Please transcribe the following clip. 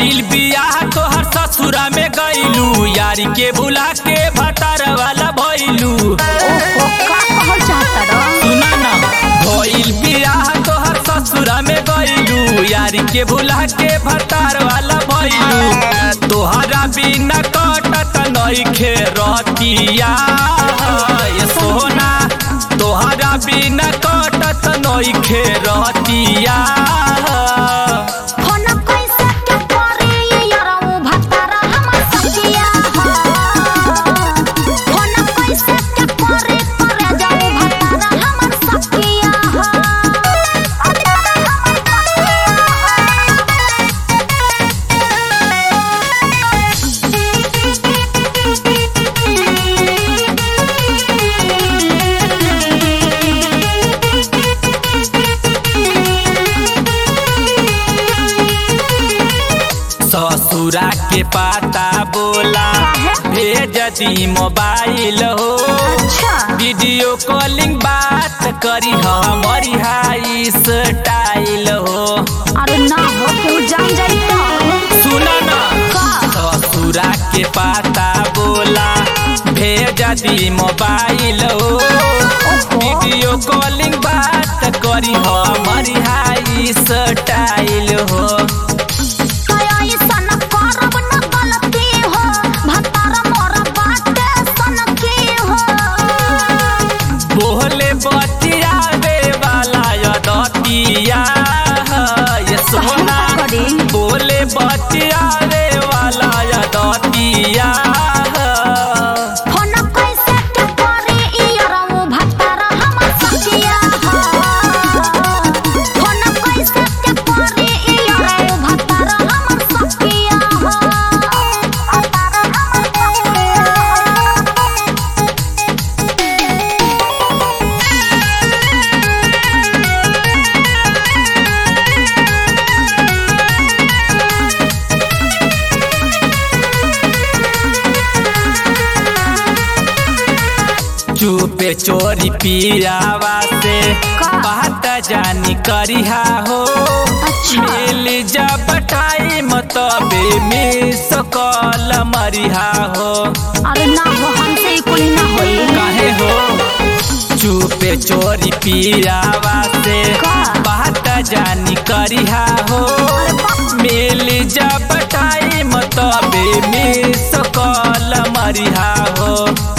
भइल बियाह तोहर ससुरा में गइलू, यारी के भुला के भतार वाला भइलू। ओहो का कहल चाहता रे? सुना ना, भइल बियाह तोहर ससुरा में गइलू, यारी के भुला के भतार वाला भइलू। तोहरा बिना कटत नइखे रतिया ये सोना, तोहरा बिना कटत नइखे रतिया। फोन कैसे के करे ये यारऊ भतारा हमर सखिया हो। फोन कैसे के करे जाऊ भतारा हमर सखिया हो। ससुरा के पाता बोला भेज दी मोबाइल हो। अच्छा वीडियो कॉलिंग बात करी हमारी हाई स्टाइल हो। अरे ना हो क्यों जान जाई तो सुना ना, का ससुरा के पाता बोला भेज दी मोबाइल हो। वीडियो कॉलिंग बात करी हमारी हाई स्टाइल हो। बोले बतियावे वाला यदतिया ये सोना, बोले बतियावे वाला यदतिया। फोन कैसे के करे ई यारऊ भतारा हमर सखिया हो। फोन कैसे के करे ई यारऊ भतारा हमर सखिया हो। चुपे चोरी पियावा से बात जानी करिहा हो। अच्छा। मिल जब टाइम तबे मिस कॉल मरिहा हो। अरे ना हो हमसे ई कुल ना होई। काहे हो चुपे चोरी पियावा से बात जानी करिहा हो। मिल जब टाइम तबे मिस कॉल मरिहा हो।